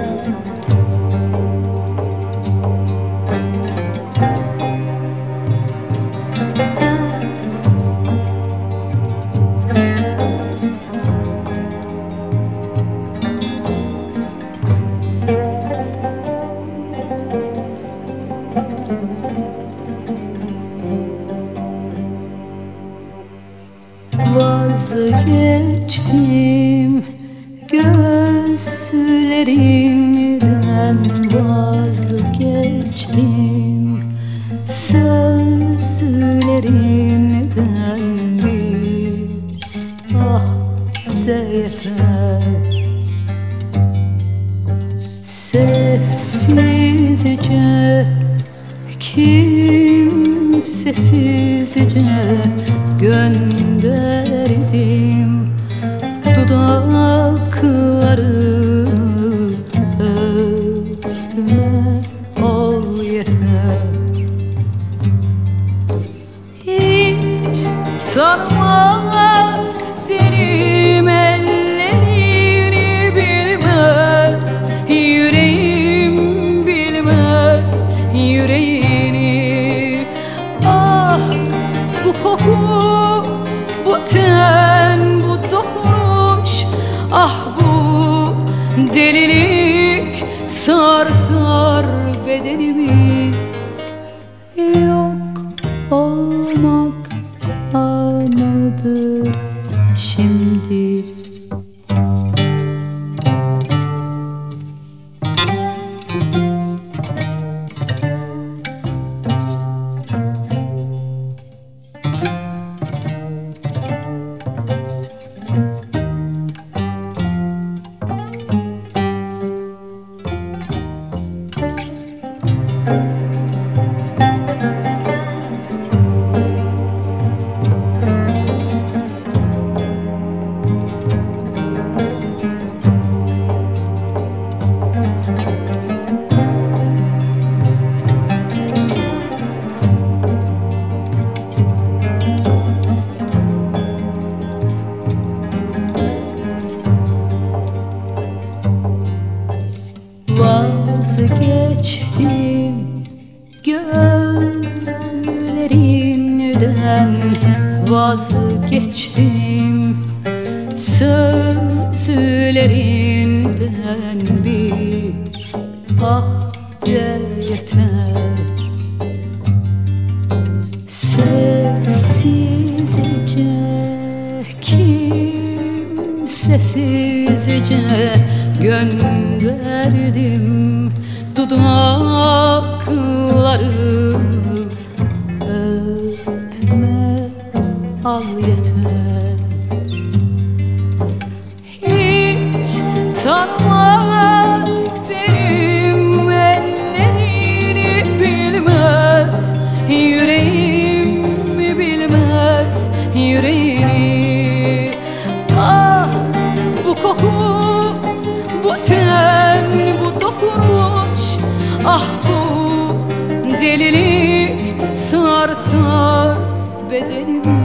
Vazgeçtim gözlerinden, vazgeçtim sözlerinden, bir ah de yeter. Sessizce, kimsesizce gönderdim dudaklarını, öpme ol yeter. Hiç tanımaz tenim ellerini, bilmez yüreğim, bilmez yüreğini. Ah bu koku, bu ten, bu dokunuş, ah bu delilik sar sar bedenimi. Yok olmak anıdır şimdi. Vazgeçtim gözlerinden, vazgeçtim sözlerinden, bir ah de yeter. Sessizce, kimsesizce gönderdim dudaklarını, öpme al yeter. Hiç tanımaz tenim ellerini, bilmez yüreğim, bilmez yüreğini. Ah bu koku, bu ten, bu dokunuş, ah bu delilik sar sar bedenimi.